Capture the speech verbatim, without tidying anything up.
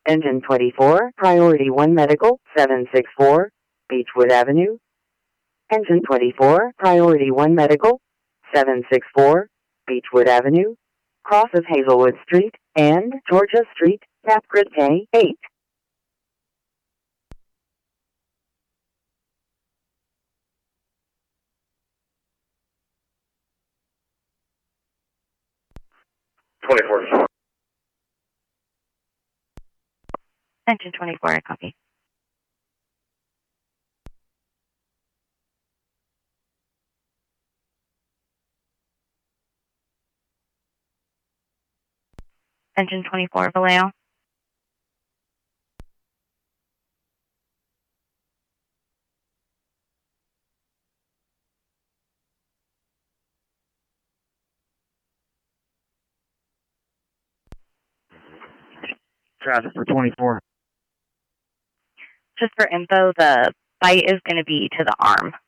Engine twenty-four, Priority one Medical, seven six four, Beechwood Avenue. Engine twenty-four, Priority one Medical, seven six four, Beechwood Avenue, cross of Hazelwood Street and Georgia Street, Napgrid K eight. twenty-four. Engine twenty-four, I copy. Engine twenty-four, Vallejo. Traffic for twenty-four. Just for info, the bite is going to be to the arm.